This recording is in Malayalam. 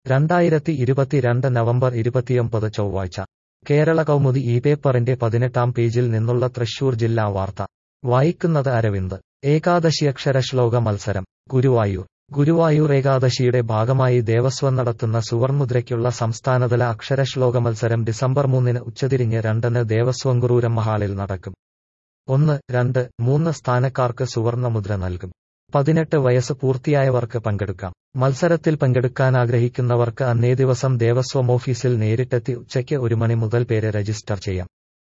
2022 നവംബർ 29 ചൊവ്വാഴ്ച കേരള കൗമുദി ഈ പേപ്പറിന്റെ 18-ാം പേജിൽ നിന്നുള്ള തൃശൂർ ജില്ലാ വാർത്ത വായിക്കുന്നത് അരവിന്ദ്. ഏകാദശിയക്ഷര ശ്ലോക മത്സരം ഗുരുവായൂർ ഏകാദശിയുടെ ഭാഗമായി ദേവസ്വം നടത്തുന്ന സുവർമുദ്രയ്ക്കുള്ള സംസ്ഥാനതല അക്ഷരശ്ലോക മത്സരം ഡിസംബർ 3 ഉച്ചതിരിഞ്ഞ് 2 ദേവസ്വം ഗുരുബ്രഹ്മ ഹാളിൽ നടക്കും. 1, 2, 3 സ്ഥാനക്കാർക്ക് സുവർണമുദ്ര നൽകും. 18 വയസ്സ് പൂർത്തിയായവർക്ക് പങ്കെടുക്കാം. മത്സരത്തിൽ പങ്കെടുക്കാനാഗ്രഹിക്കുന്നവർക്ക് അന്നേ ദിവസം ദേവസ്വം ഓഫീസിൽ നേരിട്ടെത്തി ഉച്ചയ്ക്ക് 1 മണി മുതൽ പേര് രജിസ്റ്റർ ചെയ്യാം.